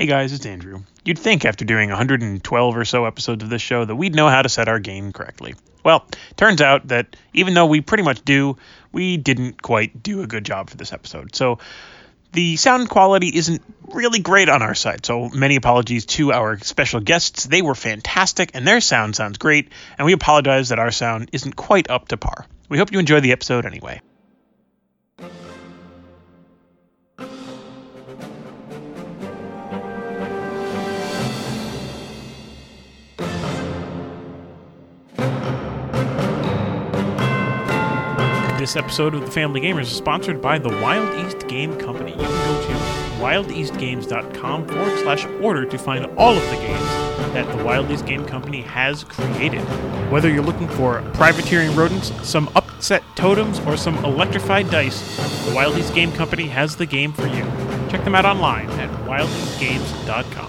Hey guys, it's Andrew. You'd think after doing 112 or so episodes of this show that we'd know how to set our game correctly. Well, turns out that even though we pretty much do, we didn't quite do a good job for this episode. So the sound quality isn't really great on our side, so many apologies to our special guests. They were fantastic, and their sounds great, and we apologize that our sound isn't quite up to par. We hope you enjoy the episode anyway. This episode of The Family Gamers is sponsored by the Wild East Game Company. You can go to wildeastgames.com/order to find all of the games that the Wild East Game Company has created. Whether you're looking for privateering rodents, some upset totems, or some electrified dice, the Wild East Game Company has the game for you. Check them out online at wildeastgames.com.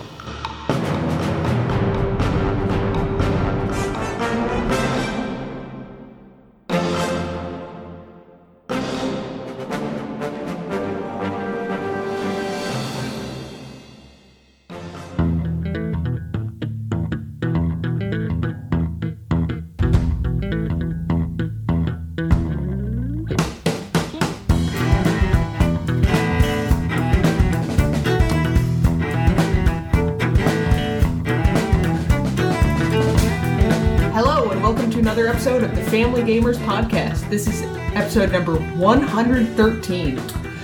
Episode of the Family Gamers Podcast. This is episode number 113.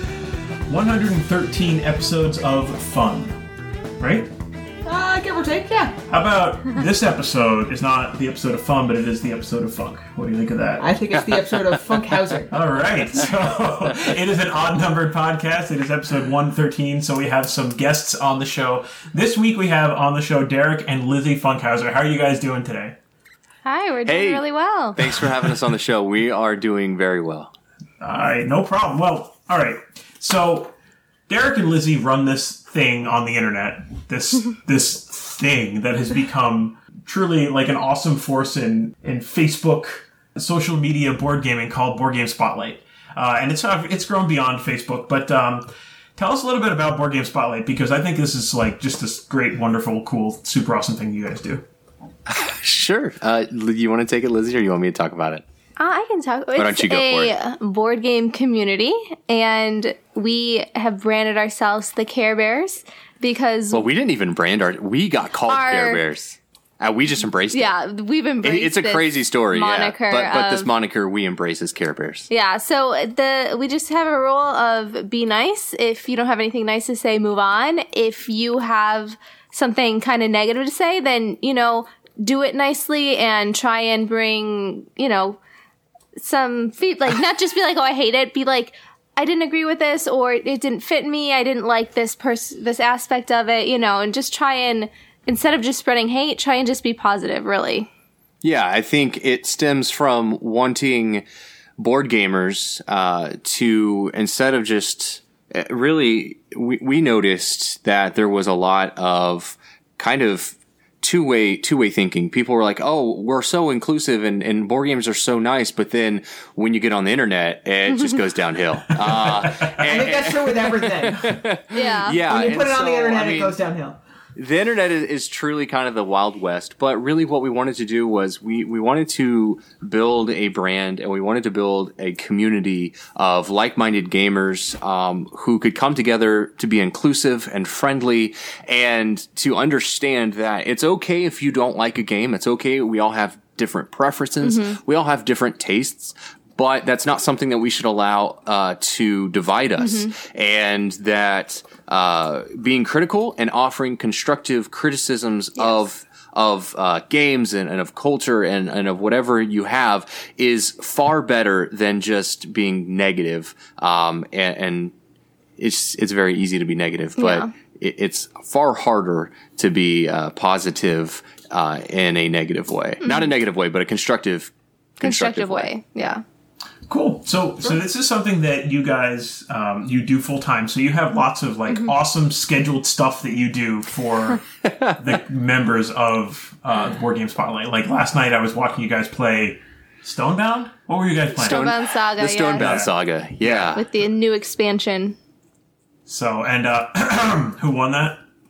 113 episodes of fun, right? Give or take, yeah. How about this episode is not the episode of fun, but it is the episode of funk. What do you think of that? I think it's the episode of Funkhauser. All right, so it is an odd-numbered podcast. It is episode 113, so we have some guests on the show. This week we have on the show Derek and Lizzie Funkhauser. How are you guys doing today? Hi, we're doing really well. Thanks for having us on the show. We are doing very well. All right, no problem. Well, all right. So Derek and Lizzie run this thing on the internet, this thing that has become truly like an awesome force in Facebook social media board gaming called Board Game Spotlight. And it's grown beyond Facebook, but tell us a little bit about Board Game Spotlight, because I think this is like just this great, wonderful, cool, super awesome thing you guys do. Sure. You want to take it, Lizzie, or you want me to talk about it? I can talk. Why don't you go for it? It's a board game community, and we have branded ourselves the Care Bears because... Well, we didn't even brand we got called Care Bears. We just embraced it. Yeah, we've embraced It's a crazy story, moniker, But this moniker we embrace as Care Bears. Yeah, so we just have a rule of be nice. If you don't have anything nice to say, move on. If you have something kind of negative to say, then, do it nicely and try and bring, some feedback. Like, not just be like, oh, I hate it. Be like, I didn't agree with this, or it didn't fit me. I didn't like this aspect of it, and just try and, instead of just spreading hate, try and just be positive, really. Yeah, I think it stems from wanting board gamers to, instead of just, really, we noticed that there was a lot of kind of two-way thinking. People were like, oh, we're so inclusive and board games are so nice, but then when you get on the internet, it just goes downhill. I think that's true with everything. Yeah. When you put it on the internet, it goes downhill. The internet is truly kind of the Wild West, but really what we wanted to do was we wanted to build a brand, and we wanted to build a community of like-minded gamers who could come together to be inclusive and friendly, and to understand that it's okay if you don't like a game. It's okay. We all have different preferences. Mm-hmm. We all have different tastes. But that's not something that we should allow to divide us, and that being critical and offering constructive criticisms of games and of culture and of whatever you have is far better than just being negative. And it's very easy to be negative, but it's far harder to be positive in a negative way. Mm-hmm. Not a negative way, but a constructive way. Yeah. Cool. So this is something that you guys you do full time. So you have lots of awesome scheduled stuff that you do for the members of Board Game Spotlight. Like last night, I was watching you guys play Stonebound. What were you guys playing? Stonebound Saga. The Stonebound Saga. Yeah. With the new expansion. So and who won that?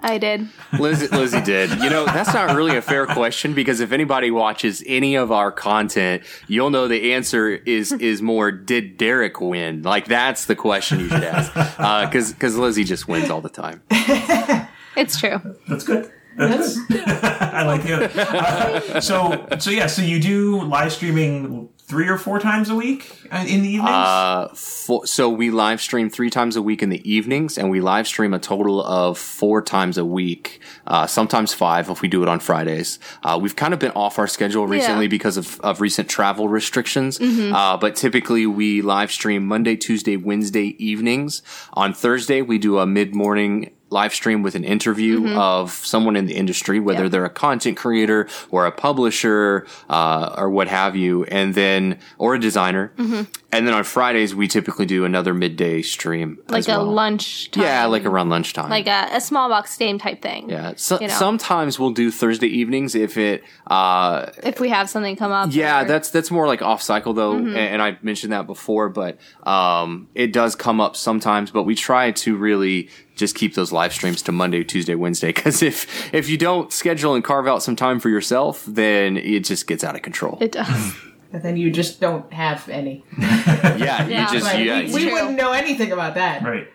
I did. Lizzie did. You know, that's not really a fair question because if anybody watches any of our content, you'll know the answer is more, did Derek win? Like, that's the question you should ask. Because Lizzie just wins all the time. It's true. That's good. That's good. I like it. So you do live streaming 3 or 4 times a week in the evenings? So we live stream 3 times a week in the evenings, and we live stream a total of 4 times a week, sometimes 5 if we do it on Fridays. We've kind of been off our schedule recently because of recent travel restrictions, but typically we live stream Monday, Tuesday, Wednesday evenings. On Thursday, we do a mid-morning live stream with an interview of someone in the industry, whether they're a content creator or a publisher, or what have you, or a designer. And then on Fridays, we typically do another midday stream. Like a lunch time. Yeah, like around lunchtime. Like a small box game type thing. Yeah. Sometimes we'll do Thursday evenings if we have something come up. Yeah, that's more like off cycle though, and I mentioned that before, but it does come up sometimes, but we try to really just keep those live streams to Monday, Tuesday, Wednesday, because if you don't schedule and carve out some time for yourself, then it just gets out of control. It does. And then you just don't have any. We wouldn't know anything about that. Right.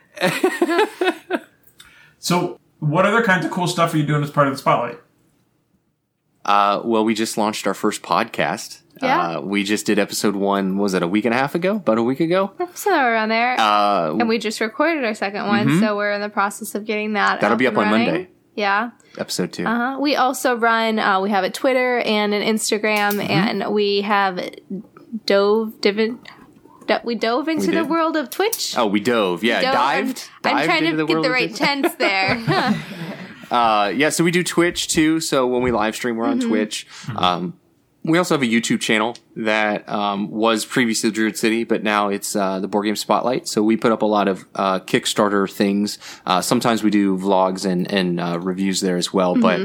So, what other kinds of cool stuff are you doing as part of the Spotlight? Well, we just launched our first podcast. Yeah. We just did episode 1, was it a week and a half ago? About a week ago? Somewhere around there. And we just recorded our second one, so we're in the process of getting that. That'll be up on Monday. Yeah. Episode 2. We also run, we have a Twitter and an Instagram, and we have dove into the world of Twitch. Oh, we dove. Yeah, dived. I'm trying to get the right tense there. So we do Twitch too. So when we live stream, we're on Twitch. We also have a YouTube channel that was previously Druid City, but now it's the Board Game Spotlight. So we put up a lot of Kickstarter things. Sometimes we do vlogs and reviews there as well. But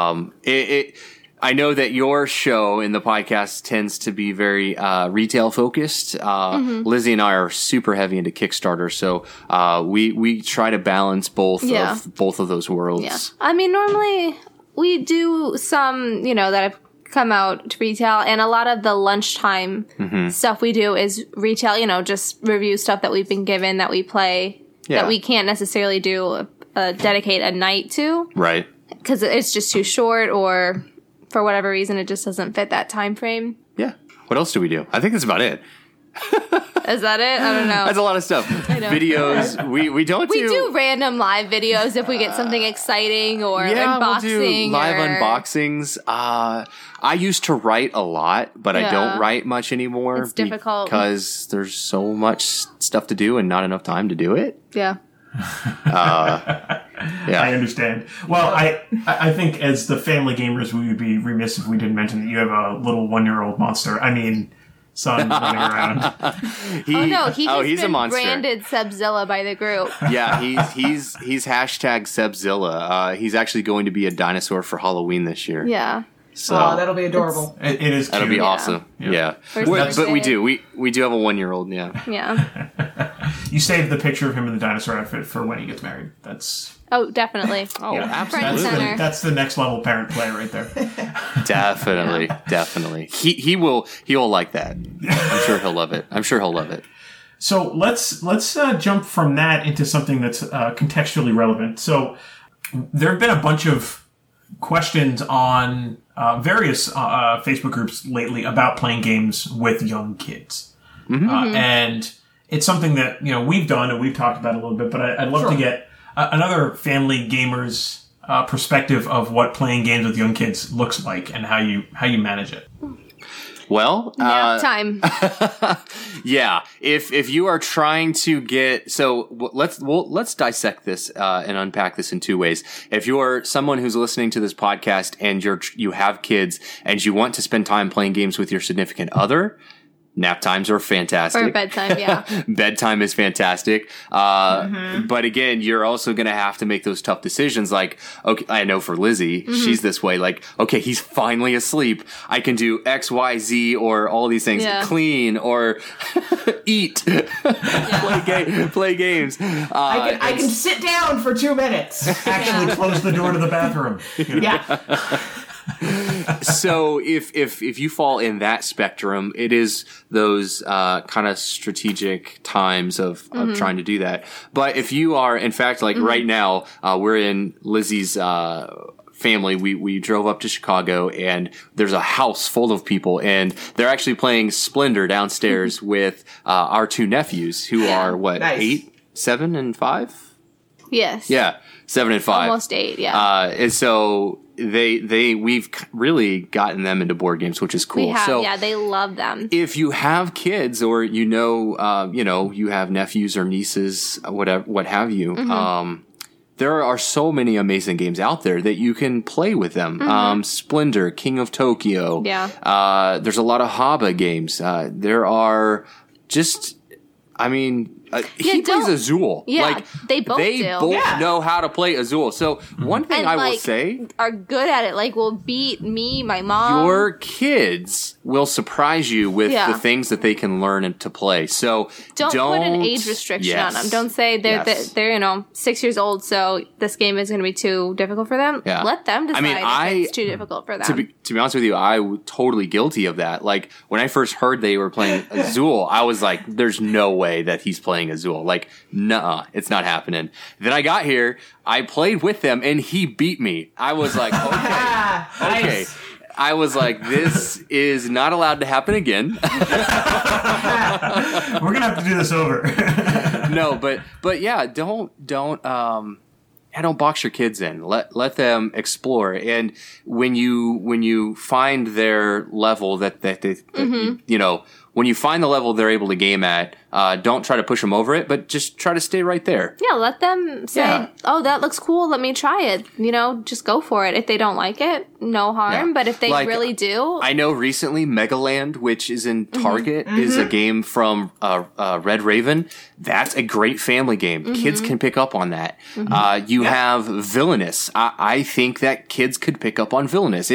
I know that your show in the podcast tends to be very retail focused. Lizzie and I are super heavy into Kickstarter, so we try to balance both of those worlds. Yeah. I mean, normally we do some, that have come out to retail, and a lot of the lunchtime stuff we do is retail, just review stuff that we've been given that we play that we can't necessarily do dedicate a night to. Right. Because it's just too short, or for whatever reason it just doesn't fit that time frame. Yeah. What else do we do? I think that's about it. Is that it? I don't know. That's a lot of stuff. Videos. We do random live videos if we get something exciting, or unboxing. We'll do live unboxings. I used to write a lot, but I don't write much anymore. It's difficult because there's so much stuff to do and not enough time to do it. Yeah. I understand. Well, I think as the family gamers, we would be remiss if we didn't mention that you have a little 1-year-old monster. I mean, son running around. He's a monster. Branded Sebzilla by the group. Yeah, he's hashtag Sebzilla. He's actually going to be a dinosaur for Halloween this year. Yeah. So that'll be adorable. It is cute. That'll be awesome. Yeah. But we do. We do have a 1-year-old, yeah. Yeah. You saved the picture of him in the dinosaur outfit for when he gets married. That's... Oh, definitely. Oh, absolutely. That's the next level parent play right there. Definitely. He'll like that. I'm sure he'll love it. So let's jump from that into something that's contextually relevant. So there have been a bunch of questions on various Facebook groups lately about playing games with young kids. And it's something that, we've done and we've talked about a little bit, but I'd love to get another family gamer's perspective of what playing games with young kids looks like and how you manage it. Well, nap time. Yeah. If you are trying to get, let's dissect this and unpack this in 2 ways. If you're someone who's listening to this podcast and you have kids and you want to spend time playing games with your significant other, Nap times are fantastic. Or bedtime, yeah. Bedtime is fantastic. But again, you're also going to have to make those tough decisions. Like, okay, I know for Lizzie, she's this way. Like, okay, he's finally asleep. I can do X, Y, Z, or all these things. Yeah. Clean or eat, play games. I can sit down for 2 minutes. Actually, close the door to the bathroom. Yeah. So if you fall in that spectrum, it is those kind of strategic times of trying to do that. But if you are, in fact, like right now, we're in Lizzie's family. We drove up to Chicago, and there's a house full of people, and they're actually playing Splendor downstairs with our 2 nephews who are Nice. 8, 7, and 5. Yes. Yeah, 7 and 5. Almost 8, yeah. And so we've really gotten them into board games, which is cool. We have, so yeah, they love them. if you have kids, or you have nephews or nieces, whatever, what have you, there are so many amazing games out there that you can play with them. Splendor, King of Tokyo. Yeah. There's a lot of Haba games. There are just, he plays Azul. Yeah, like, they both do. Yeah. know how to play Azul. So one thing And, I will like, say, are good at it. Like, will beat me, my mom. your kids will surprise you with Yeah. the things that they can learn and to play. So Don't put an age restriction on them. Don't say they're 6 years old, so this game is going to be too difficult for them. Yeah. Let them decide if it's too difficult for them. To be honest with you, I was totally guilty of that. Like, when I first heard they were playing Azul, I was like, there's no way that he's playing Azul. Like, nuh-uh, it's not happening. Then I got here, I played with them, and he beat me. I was like, okay. Nice. I was like, this is not allowed to happen again. We're gonna have to do this over. No, but yeah, don't box your kids in. Let them explore. And when you find their level that they, when you find the level they're able to game at, don't try to push them over it, but just try to stay right there. Yeah, let them say, Yeah. oh, that looks cool, let me try it. Just go for it. If they don't like it, no harm. Yeah. But if they Like, really do, I know recently Megaland, which is in Target, is a game from Red Raven. That's a great family game. Kids can pick up on that. You have Villainous. I think that kids could pick up on Villainous.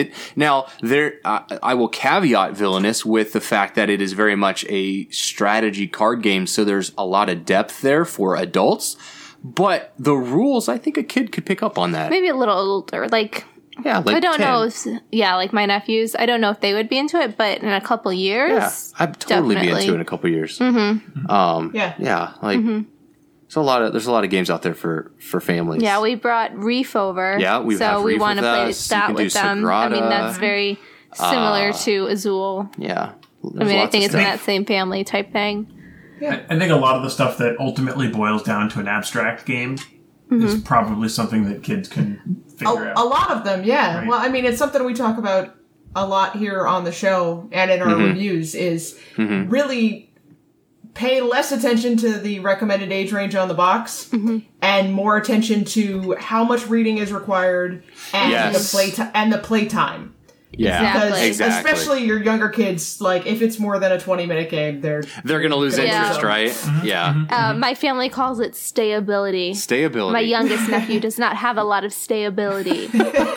I will caveat Villainous with the fact that it is very much a strategy card game, so there's a lot of depth there for adults. But the rules, I think a kid could pick up on that. maybe a little older. Like, Yeah, like I don't 10. know if, like my nephews, I don't know if they would be into it, but in a couple years, Yeah, I'd totally be definitely. into it in a couple years. Yeah. Yeah, like there's a lot of games out there for families. Yeah, we brought Reef over. Yeah, we have so we Reef want to with play us. You that can do with them. I mean, Sagrada. that's very similar to Azul. Yeah. I mean, I think it's in that same family type thing. I think a lot of the stuff that ultimately boils down to an abstract game is probably something that kids can figure A out. lot of them, yeah. Right. Well, I mean, it's something we talk about a lot here on the show and in our reviews is really pay less attention to the recommended age range on the box and more attention to how much reading is required and Yes. the playtime. Yeah, Exactly. Because especially your younger kids, like if it's more than a 20-minute game, they're going to lose Yeah. interest, right? Yeah. My family calls it stayability. Stayability. My youngest nephew does not have a lot of stayability.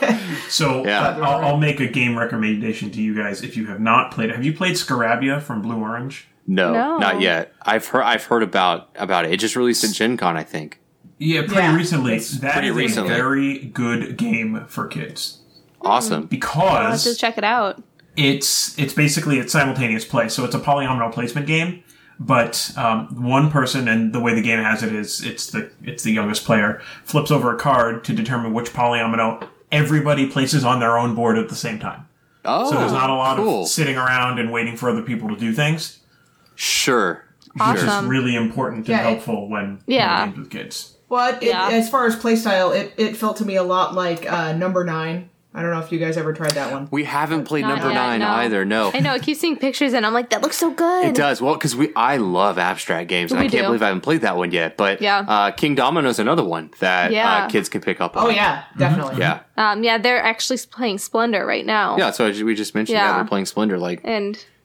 So Yeah. I'll make a game recommendation to you guys if you have not played it. Have you played Scarabia from Blue Orange? No, No. not yet. I've heard about it. It just released at Gen Con, I think. Yeah, pretty Yeah. recently. It's That pretty is recently. a very good game for kids Awesome. I'll have because to check it out. it's basically simultaneous play. So it's a polyomino placement game, but one person, and the way the game has it is it's the youngest player flips over a card to determine which polyomino everybody places on their own board at the same time. Oh, So there's not a lot cool. of sitting around and waiting for other people to do things, Sure. which is Awesome. really important and Yeah, helpful when Yeah. playing games with kids. Well, Yeah. as far as playstyle, it felt to me a lot like Number 9. I don't know if you guys ever tried that one. We haven't played Not number yet, 9 no. either. No. I know, I keep seeing pictures and I'm like, that looks so good. It does. Well, because I love abstract games, and We I can't do. believe I haven't played that one yet. But Yeah. King Domino's another one that Yeah. kids can pick up on. Oh, yeah, definitely. Yeah. Yeah, they're actually playing Splendor right now. Yeah, so we just mentioned Yeah. they're playing Splendor. Like, And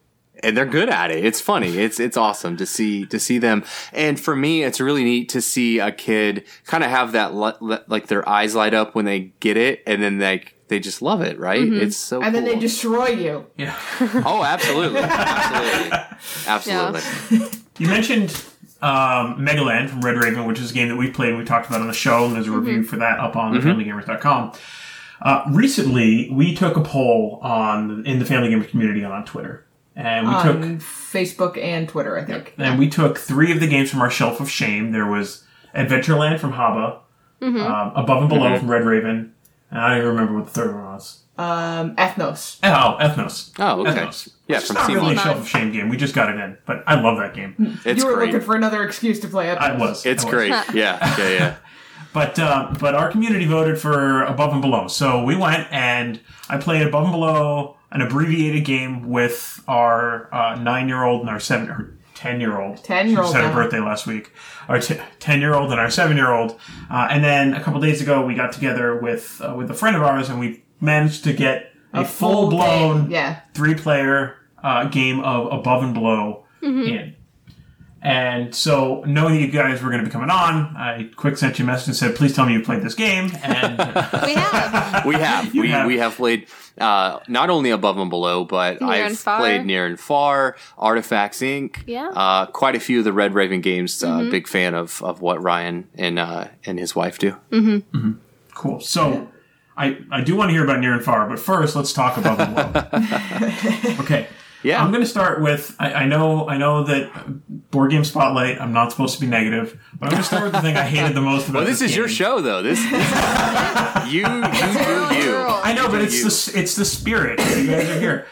and they're good at it. It's funny. It's awesome to see them. And for me, it's really neat to see a kid kind of have that like their eyes light up when they get it, and then they just love it, right? It's so And then cool. they destroy you. Yeah. Oh, absolutely. Absolutely. You mentioned Megaland from Red Raven, which is a game that we played and we talked about on the show, and there's a review for that up on FamilyGamers.com. Recently, we took a poll in the Family Gamers community on Twitter. And we took Facebook and Twitter, I think. And we took 3 of the games from our Shelf of Shame. There was Adventureland from Haba, Above and Below from Red Raven, and I don't even remember what the third one was. Ethnos. Oh, Ethnos. Oh, okay. Ethnos. Yeah, It's from not really a Seamless. Shelf of Shame game. We just got it in, but I love that game. It's You were great. looking for another excuse to play Ethnos. I was. It's great. Yeah. But our community voted for Above and Below. So we went and I played Above and Below, an abbreviated game with our 9-year-old and our 10-year-old. 10-year-old She just had her now. birthday last week. Our 10-year-old and our 7-year-old. And then a couple days ago, we got together with a friend of ours, and we managed to get a full full-blown game, yeah. 3-player game of Above and Below in. And so, knowing that you guys were going to be coming on, I quick sent you a message and said, please tell me you played this game. And We have. We have. We have played not only Above and Below, but Near and I've Far. played Near and Far, Artifacts Inc. Yeah. Quite a few of the Red Raven games. Big fan of what Ryan and his wife do. cool. So, I do want to hear about Near and Far, but first, let's talk Above and Below. Okay. Yeah. I'm going to start with, I know that Board Game Spotlight, I'm not supposed to be negative, but I'm going to start with the thing I hated the most about Well, this is game. your show, though. This you do you. I know, but Do it's you. the spirit. You guys are here.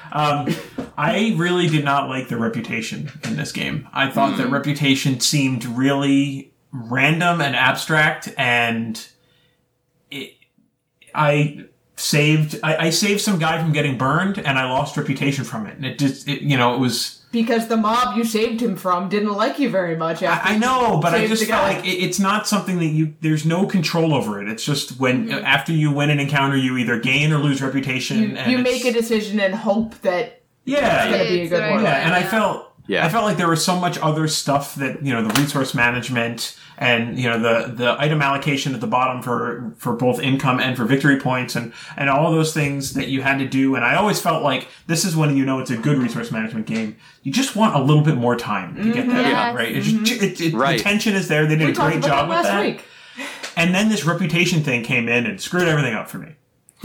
I really did not like the Reputation in this game. I thought that Reputation seemed really random and abstract, and I saved some guy from getting burned, and I lost reputation from it. And it was. Because the mob you saved him from didn't like you very much. After I know, but I saved just the felt guy. like it's not something that there's no control over it. It's just when after you win an encounter, you either gain or lose reputation. you make a decision and hope that yeah, it's going to be a It's good the right one. yeah, and I Yeah. felt. Yeah. I felt like there was so much other stuff that, the resource management and, the item allocation at the bottom for both income and for victory points and all of those things that you had to do. And I always felt like this is when it's a good resource management game. You just want a little bit more time to get that Yes. done, right? It's just, Right. The tension is there. They did We a talked great about job with last that. week. And then this reputation thing came in and screwed everything up for me.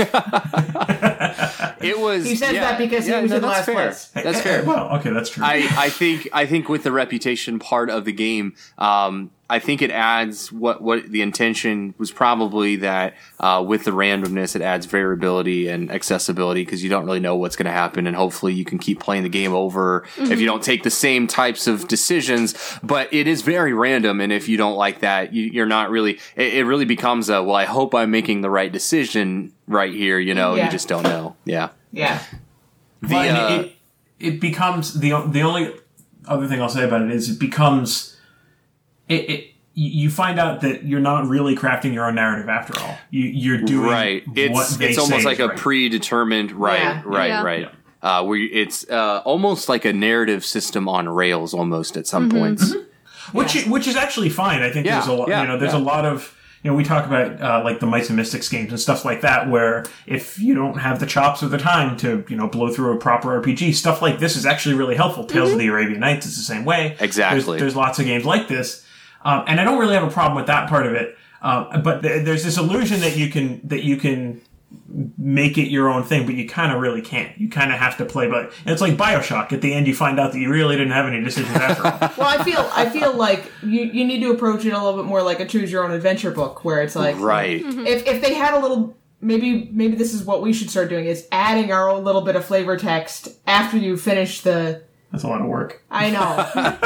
It was. He says that because he was in that's last fair. place. That's fair. Well, okay, that's true. I think with the reputation part of the game, I think it adds what the intention was probably that with the randomness, it adds variability and accessibility because you don't really know what's going to happen, and hopefully you can keep playing the game over if you don't take the same types of decisions. But it is very random, and if you don't like that, you're not really. It really becomes a I hope I'm making the right decision right here. You Yeah. just don't know. Yeah. Yeah. But it becomes the only other thing I'll say about it is it becomes you find out that you're not really crafting your own narrative after all. You're doing right. what It's they almost say like is a right. predetermined right. Yeah. Where it's almost like a narrative system on rails almost at some points. which is actually fine. I think Yeah, there's a lot. yeah, There's yeah. a lot of. We talk about like the Mice and Mystics games and stuff like that, where if you don't have the chops or the time to, blow through a proper RPG, stuff like this is actually really helpful. Tales of the Arabian Nights is the same way. Exactly. There's lots of games like this, and I don't really have a problem with that part of it. But there's this illusion that you can make it your own thing, but you kind of really can't. You kind of have to play, but it's like BioShock. At the end, you find out that you really didn't have any decisions after all. Well, I feel like you need to approach it a little bit more like a choose your own adventure book, where it's like Right. if they had a little maybe this is what we should start doing is adding our own little bit of flavor text after you finish the. That's a lot of work. I know,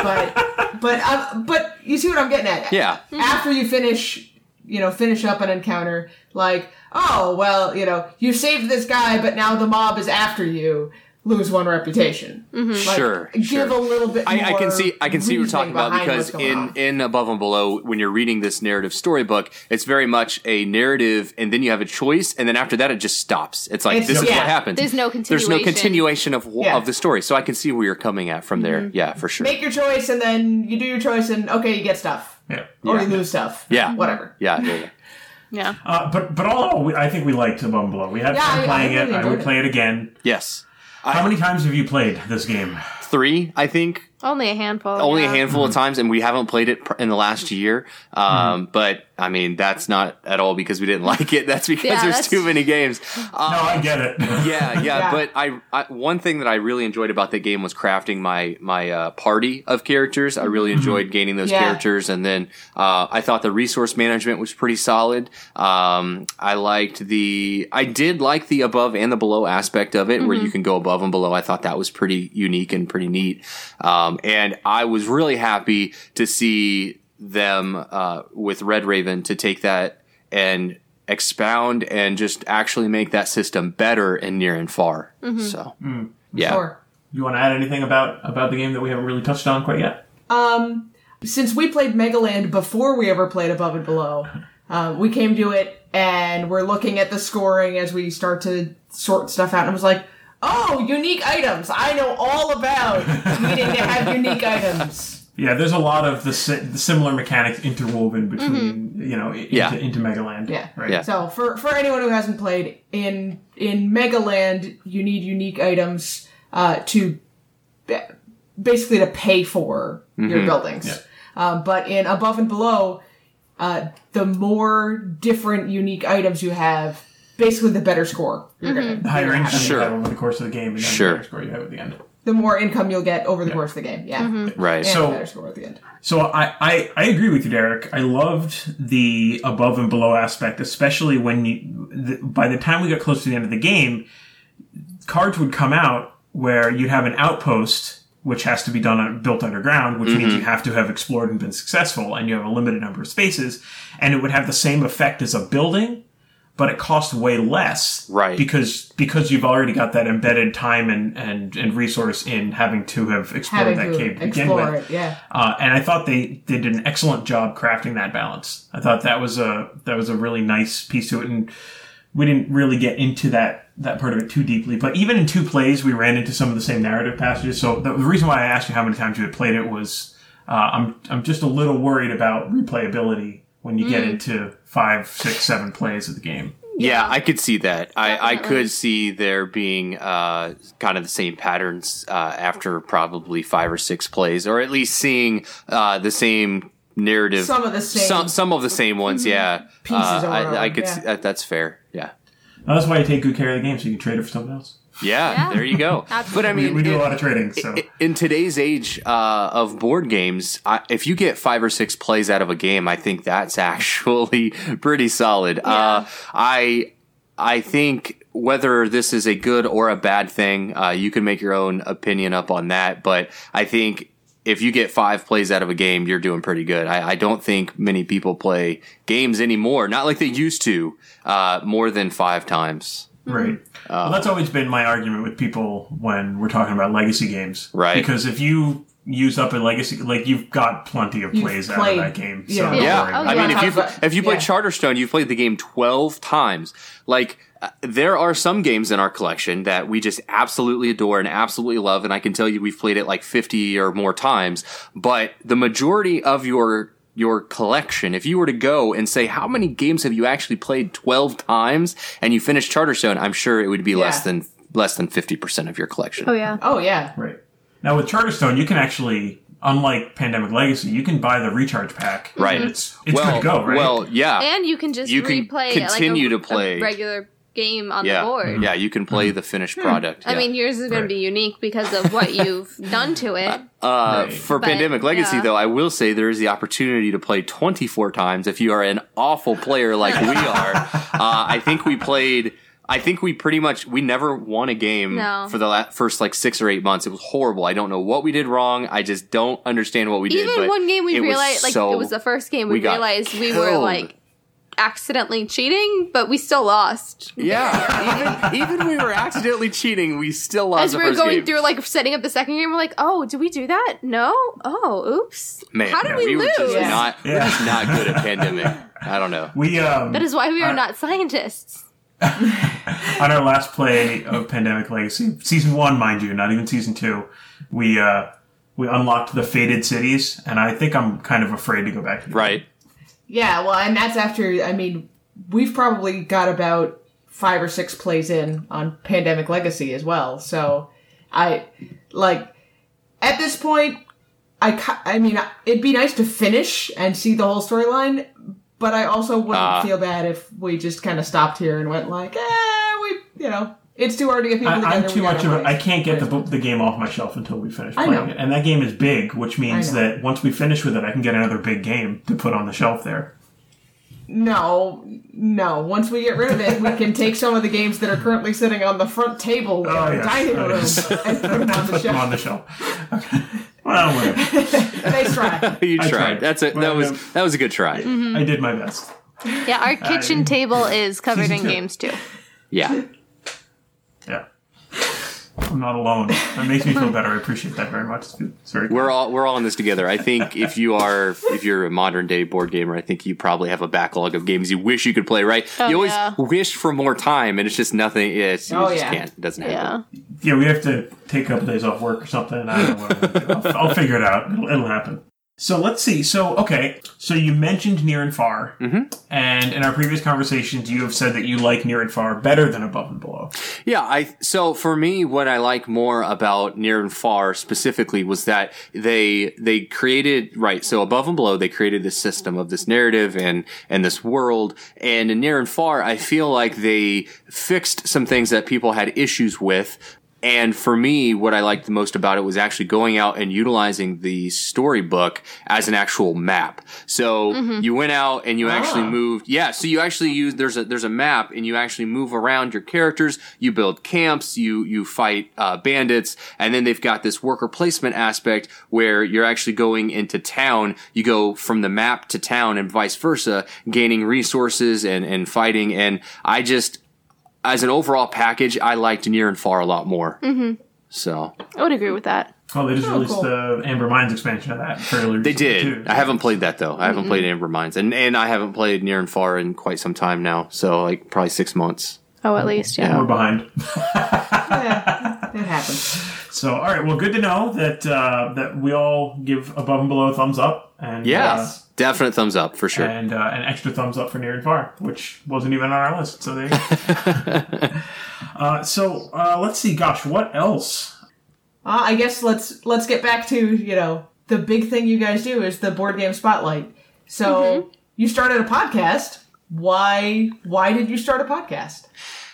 but you see what I'm getting at. Yeah. After you finish up an encounter, like, oh well, you saved this guy, but now the mob is after you. lose one reputation. Like, Sure. give a little bit more I can see what you're talking about, reasoning because behind what's going on. in Above and Below, when you're reading this narrative storybook, it's very much a narrative, and then you have a choice, and then after that it just stops. It's like, this is what happens. There's no There's no continuation of Yeah. the story. So I can see where you're coming at from there. Yeah, for sure. Make your choice, and then you do your choice, and okay, you get stuff. Yeah. Or you lose stuff. Yeah. Whatever. Yeah. Yeah. But all in all, I think we liked Above and Below. We had fun playing really it. I enjoyed would it. play it again. Yes. How many times have you played this game? 3, I think. Only a handful. Only a yeah. handful of times, and we haven't played it in the last year. But I mean, that's not at all because we didn't like it. That's because there's that's- too many games. No, I get it. Yeah. But I one thing that I really enjoyed about the game was crafting my party of characters. I really enjoyed gaining those Yeah. characters, and then I thought the resource management was pretty solid. I did like the above and the below aspect of it, where you can go above and below. I thought that was pretty unique and pretty neat. And I was really happy to see them with Red Raven to take that and expound and just actually make that system better in Near and Far. So, yeah. Sure. You want to add anything about the game that we haven't really touched on quite yet? Since we played Megaland before we ever played Above and Below, we came to it and we're looking at the scoring as we start to sort stuff out, and I was like, oh, unique items! I know all about needing to have unique items. Yeah, there's a lot of the similar mechanics interwoven between, into Megaland. Yeah. Right. Yeah. So for anyone who hasn't played, in Megaland, you need unique items to basically to pay for your buildings. Yeah. But in Above and Below, the more different unique items you have, basically the better score you're gonna. The higher income Sure. you have over the course of the game, and then Sure. the higher score you have at the end. The more income you'll get over the course of the game. Yeah. Right. And So- the better score at the end. So I agree with you, Derek. I loved the above and below aspect, especially when by the time we got close to the end of the game, cards would come out where you'd have an outpost, which has to be built underground, which means you have to have explored and been successful, and you have a limited number of spaces, and it would have the same effect as a building, but it costs way less, Right. Because you've already got that embedded time and resource in having to have explored Having that to cave to begin explore with. it, yeah. And I thought they did an excellent job crafting that balance. I thought that was a really nice piece to it, and we didn't really get into that part of it too deeply. But even in 2 plays, we ran into some of the same narrative passages. So the reason why I asked you how many times you had played it was I'm just a little worried about replayability when you get into 5, 6, 7 plays of the game. Yeah, I could see that. I could see there being kind of the same patterns after probably 5 or 6 plays, or at least seeing the same narrative. Some of the same. Some of the same ones. Yeah, Pieces over I and could. over, See, yeah. that's fair. Yeah. Now, that's why you take good care of the game, so you can trade it for something else. Yeah, there you go. But I mean, We do a lot of trading, so in today's age of board games, if you get 5 or 6 plays out of a game, I think that's actually pretty solid. Yeah. I think whether this is a good or a bad thing, you can make your own opinion up on that. But I think if you get 5 plays out of a game, you're doing pretty good. I don't think many people play games anymore, not like they used to, more than 5 times. right. Well, that's always been my argument with people when we're talking about legacy games, Right. Because if you use up a legacy, like you've got plenty of You've plays out played- of that game. So yeah. don't Yeah, worry Oh, about I mean, it. if you played Yeah. Charterstone, you've played the game 12 times. Like, there are some games in our collection that we just absolutely adore and absolutely love, and I can tell you we've played it like 50 or more times. But the majority of your collection, if you were to go and say how many games have you actually played 12 times and you finished Charterstone, I'm sure it would be less than 50% of your collection. Oh yeah. Oh, yeah. Right. Now with Charterstone, you can actually, unlike Pandemic Legacy, you can buy the recharge pack. Right. And it's good to go, right? Well, yeah. And you can just You can replay continue like to play. a regular game on yeah. the board. Yeah, you can play the finished product. I yeah. mean, yours is going Right. to be unique because of what you've done to it. Right. For But, Pandemic Legacy, yeah. though, I will say there is the opportunity to play 24 times if you are an awful player like we are. I think we never won a game No. for the first like 6 or 8 months. It was horrible. I don't know what we did wrong. I just don't understand what we did. Even but one game we it was realized, like so- it was the first game we we got realized we were killed. like accidentally cheating, but we still lost. Yeah, even when we were accidentally cheating, we still lost. As we were going through, like, setting up the second game, we're like, oh, did we do that? No? Oh, oops. Man, how did we lose? We're just not good at Pandemic. I don't know. That is why we are not scientists. On our last play of Pandemic Legacy, Season 1, mind you, not even Season 2, we unlocked the Fated Cities, and I think I'm kind of afraid to go back to that. Right. Yeah, well, and that's after, I mean, we've probably got about 5 or 6 plays in on Pandemic Legacy as well. So, at this point, I mean, it'd be nice to finish and see the whole storyline, but I also wouldn't feel bad if we just kind of stopped here and went like, it's too hard to get people together. I'm too much of it. I can't get the game off my shelf until we finish playing it. And that game is big, which means that once we finish with it, I can get another big game to put on the shelf there. No. Once we get rid of it, we can take some of the games that are currently sitting on the front table in the dining room and put them on the shelf. On the shelf. Okay. Well, whatever. Nice try. You tried. That's it. That was a good try. Mm-hmm. I did my best. Yeah, our kitchen table is covered in games too. Yeah. Yeah. I'm not alone. That makes me feel better. I appreciate that very much. It's very cool. We're all in this together. I think if you're a modern day board gamer, I think you probably have a backlog of games you wish you could play, right? You always wish for more time, and it's just nothing. You just can't. It doesn't happen. Yeah, we have to take a couple days off work or something. I don't know what I'm gonna do. I'll figure it out. It'll happen. So let's see. So you mentioned Near and Far, and in our previous conversations, you have said that you like Near and Far better than Above and Below. Yeah, so for me, what I like more about Near and Far specifically was that they created, right, so Above and Below, they created this system of this narrative and this world, and in Near and Far, I feel like they fixed some things that people had issues with. And for me, what I liked the most about it was actually going out and utilizing the storybook as an actual map. So you went out and you actually moved. Yeah. So you actually use, there's a map and you actually move around your characters. You build camps, you fight, bandits. And then they've got this worker placement aspect where you're actually going into town. You go from the map to town and vice versa, gaining resources and fighting. And as an overall package, I liked Near and Far a lot more. Mm-hmm. So I would agree with that. Oh, they just released the Amber Mines expansion of that fairly recently. They did. Too. I haven't played that though. I haven't played Amber Mines, and I haven't played Near and Far in quite some time now. So like probably 6 months. Oh, at least, yeah. We're behind. Yeah, it happens. So, all right. Well, good to know that we all give Above and Below a thumbs up. And definite thumbs up for sure. And an extra thumbs up for Near and Far, which wasn't even on our list. So there you go. Let's see. Gosh, what else? I guess let's get back to the big thing you guys do is the board game spotlight. So you started a podcast. Why did you start a podcast?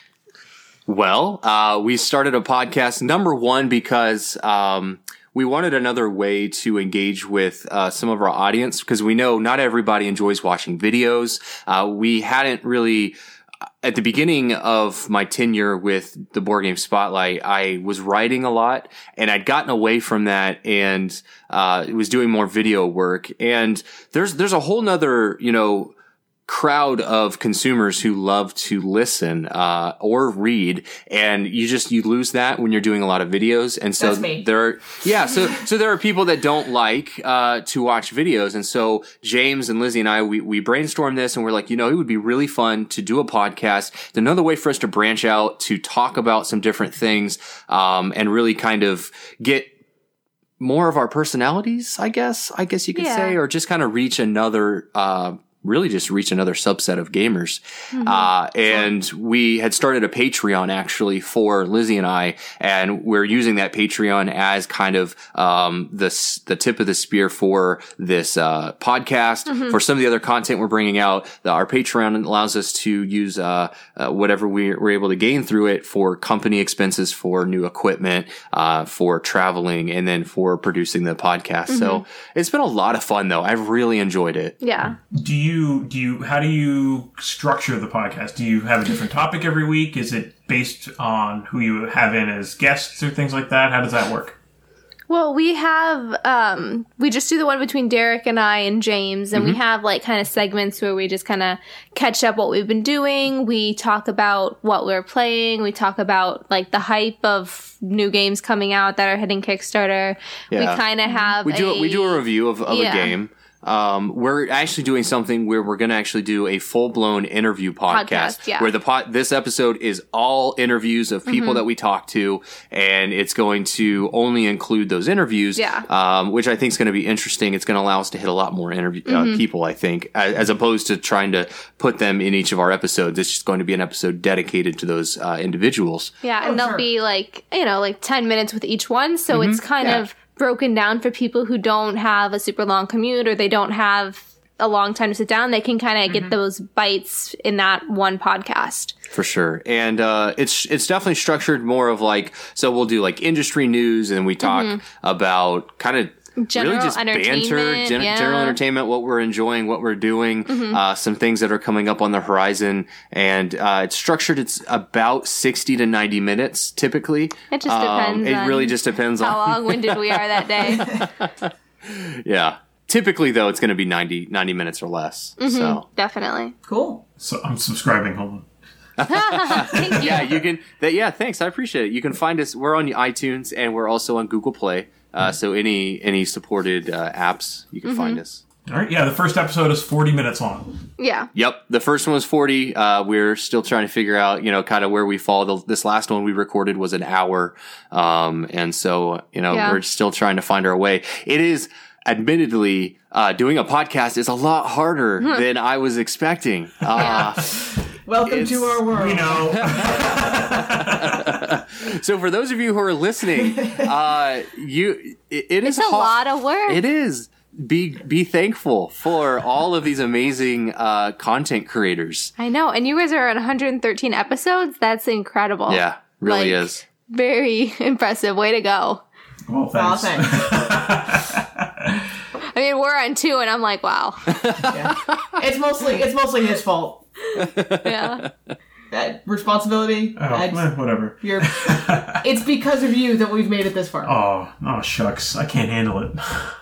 Well, we started a podcast, number one, because we wanted another way to engage with some of our audience, because we know not everybody enjoys watching videos. We hadn't really... At the beginning of my tenure with the Board Game Spotlight, I was writing a lot, and I'd gotten away from that and was doing more video work. And there's a whole nother, crowd of consumers who love to listen or read, and you lose that when you're doing a lot of videos. And so that's me. So there are people that don't like to watch videos, and so James and Lizzie and I we brainstormed this, and we're like, it would be really fun to do a podcast. It's another way for us to branch out, to talk about some different things, and really kind of get more of our personalities, I guess you could say, or just kind of reach another subset of gamers. And we had started a Patreon actually for Lizzie and I, and we're using that Patreon as kind of the tip of the spear for this podcast. For some of the other content we're bringing out, our Patreon allows us to use whatever we're able to gain through it for company expenses, for new equipment, for traveling, and then for producing the podcast. So it's been a lot of fun though. I've really enjoyed it. Yeah. How do you structure the podcast? Do you have a different topic every week? Is it based on who you have in as guests or things like that? How does that work? Well, we have, we just do the one between Derek and I and James, and we have like kind of segments where we just kind of catch up what we've been doing. We talk about what we're playing. We talk about like the hype of new games coming out that are hitting Kickstarter. Yeah. We kind of have We do a review of a game. We're actually doing something where we're going to actually do a full-blown interview podcast yeah. where this episode is all interviews of people that we talk to, and it's going to only include those interviews, which I think is going to be interesting. It's going to allow us to hit a lot more people, I think, as opposed to trying to put them in each of our episodes. It's just going to be an episode dedicated to those individuals. Yeah, and they'll be like, like 10 minutes with each one, so it's kind of broken down for people who don't have a super long commute or they don't have a long time to sit down. They can kind of get those bites in that one podcast. For sure. And it's definitely structured more of like, so we'll do like industry news, and we talk about kind of general really just banter, general entertainment, what we're enjoying, what we're doing, some things that are coming up on the horizon. And it's structured, it's about 60 to 90 minutes typically. It just depends. It really just depends how on long winded we are that day. Yeah. Typically, though, it's going to be 90 minutes or less. So Definitely. Cool. So I'm subscribing. Hold on. Thank you. yeah, you can. Thanks. I appreciate it. You can find us. We're on iTunes, and we're also on Google Play. So any supported apps, you can find us. All right. Yeah, the first episode is 40 minutes long. Yeah. Yep. The first one was 40. We're still trying to figure out, kind of where we fall. This last one we recorded was an hour. And so, we're still trying to find our way. It is, admittedly, doing a podcast is a lot harder than I was expecting. Welcome to our world. We know. So for those of you who are listening, it's a lot of work. It is. Be thankful for all of these amazing content creators. I know. And you guys are on 113 episodes. That's incredible. Yeah, really is. Very impressive. Way to go. Well, thanks. I mean, we're on 2 and I'm like, wow. Yeah. It's mostly his fault. Yeah. That responsibility. Whatever. It's because of you that we've made it this far. Oh, shucks. I can't handle it.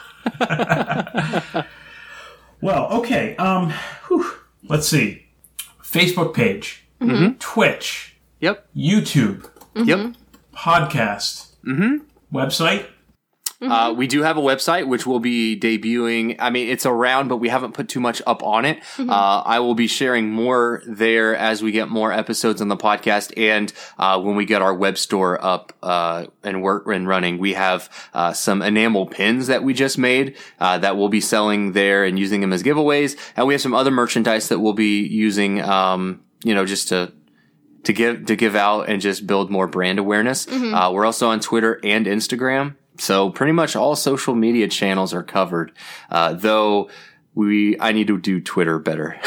Well, okay. Let's see. Facebook page. Twitch. Yep. YouTube. Yep. Podcast. Website. We do have a website, which will be debuting. I mean, it's around, but we haven't put too much up on it. I will be sharing more there as we get more episodes on the podcast. And when we get our web store up and running, we have some enamel pins that we just made that we'll be selling there and using them as giveaways. And we have some other merchandise that we'll be using, just to give out and just build more brand awareness. We're also on Twitter and Instagram. So pretty much all social media channels are covered, though I need to do Twitter better.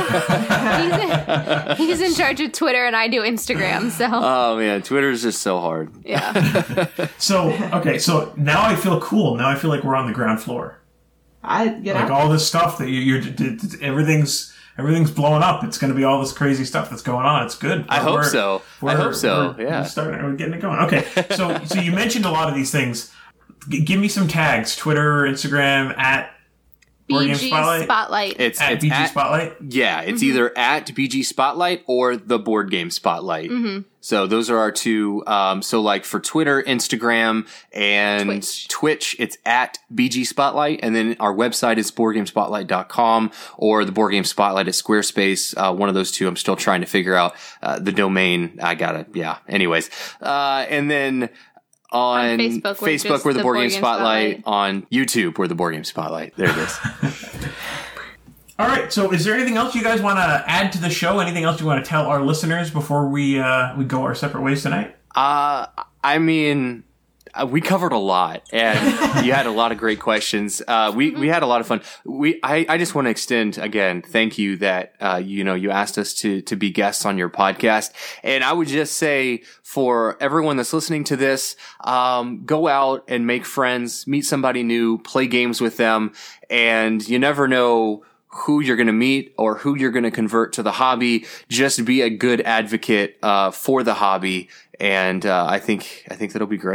He's in charge of Twitter and I do Instagram, so. Oh man, Twitter is just so hard. Yeah. So now I feel cool. Now I feel like we're on the ground floor. All this stuff that you're everything's blowing up. It's going to be all this crazy stuff that's going on. It's good. I hope so. Yeah. We're getting it going. Okay. So you mentioned a lot of these things. Give me some tags. Twitter, Instagram, at BG Spotlight. It's at BG Spotlight? Yeah. It's either at BG Spotlight or the Board Game Spotlight. So those are our two. So like for Twitter, Instagram, and Twitch, it's at BG Spotlight. And then our website is boardgamespotlight.com or the Board Game Spotlight at Squarespace. One of those two. I'm still trying to figure out the domain. Anyways. And then on Facebook, we're the Board Game Spotlight. On YouTube, we're the Board Game Spotlight. There it is. All right. So, is there anything else you guys want to add to the show? Anything else you want to tell our listeners before we go our separate ways tonight? I mean, we covered a lot, and you had a lot of great questions. We had a lot of fun. I just want to extend again, thank you that you asked us to be guests on your podcast, and I would just say for everyone that's listening to this, go out and make friends, meet somebody new, play games with them, and you never know who you're going to meet or who you're going to convert to the hobby. Just be a good advocate for the hobby, and I think that'll be great.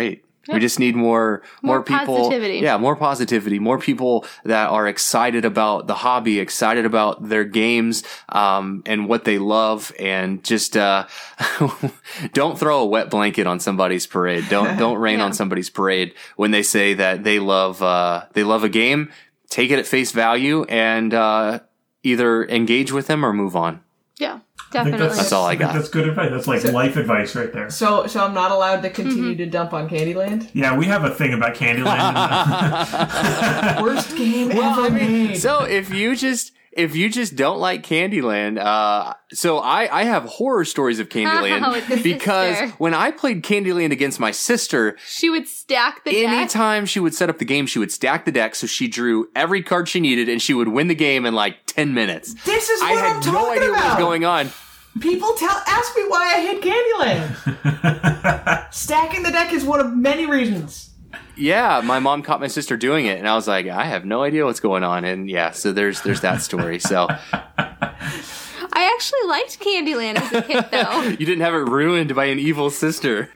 We just need more people. Positivity. Yeah, more positivity. More people that are excited about the hobby, excited about their games, and what they love, and just don't throw a wet blanket on somebody's parade. Don't rain on somebody's parade when they say that they love a game. Take it at face value and either engage with them or move on. Yeah. Definitely. That's all I got. That's good advice. That's like life advice right there. So I'm not allowed to continue to dump on Candyland? Yeah, we have a thing about Candyland. Worst game ever made. So if you just don't like Candyland, so I have horror stories of Candyland because when I played Candyland against my sister, she would stack the deck. Anytime she would set up the game, she would stack the deck so she drew every card she needed and she would win the game in like 10 minutes. This is what I'm talking about. I had no idea what was going on. People ask me why I hate Candyland. Stacking the deck is one of many reasons. Yeah, my mom caught my sister doing it, and I was like, I have no idea what's going on. And yeah, so there's that story. So I actually liked Candyland as a kid, though. You didn't have it ruined by an evil sister.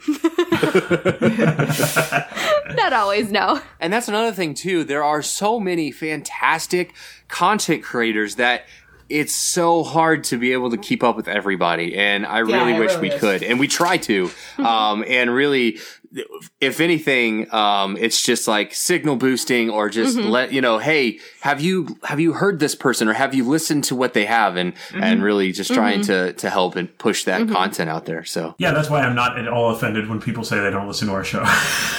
Not always, no. And that's another thing, too. There are so many fantastic content creators that it's so hard to be able to keep up with everybody. And I really wish we could. And we try to. And really, if anything, it's just like signal boosting or just let, hey, have you heard this person or have you listened to what they have? And really just trying to help and push that content out there. So yeah, that's why I'm not at all offended when people say they don't listen to our show.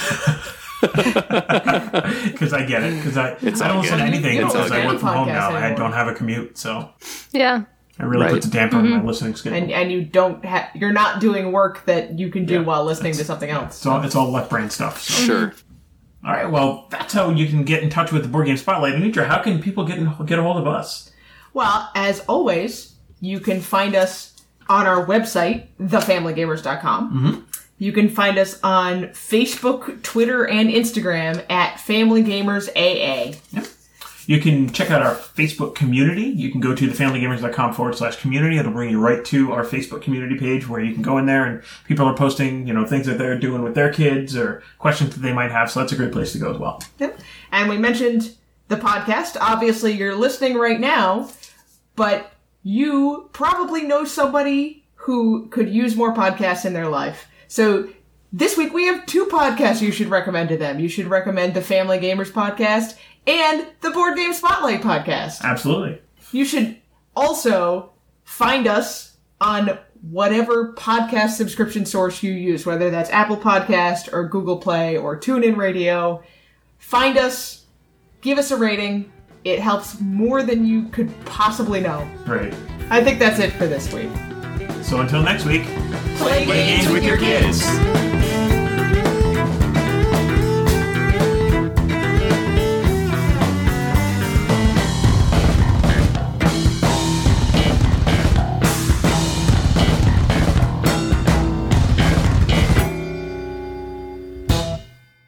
Because I get it. Because I don't listen to anything because I work from home now. I don't have a commute, so yeah, it really puts a damper on my listening schedule. And you you're not doing work that you can do while listening to something else. It's all left brain stuff. So. Sure. All right. Well, that's how you can get in touch with the Board Game Spotlight. Anitra, how can people get a hold of us? Well, as always, you can find us on our website, thefamilygamers.com. You can find us on Facebook, Twitter, and Instagram at FamilyGamersAA. Yep. You can check out our Facebook community. You can go to thefamilygamers.com/community. It'll bring you right to our Facebook community page where you can go in there and people are posting, things that they're doing with their kids or questions that they might have. So that's a great place to go as well. Yep. And we mentioned the podcast. Obviously, you're listening right now, but you probably know somebody who could use more podcasts in their life. So this week we have 2 podcasts you should recommend to them. You should recommend the Family Gamers podcast and the Board Game Spotlight podcast. Absolutely. You should also find us on whatever podcast subscription source you use, whether that's Apple Podcast or Google Play or TuneIn Radio. Find us, give us a rating. It helps more than you could possibly know. Right. I think that's it for this week. So until next week, Play games with your kids.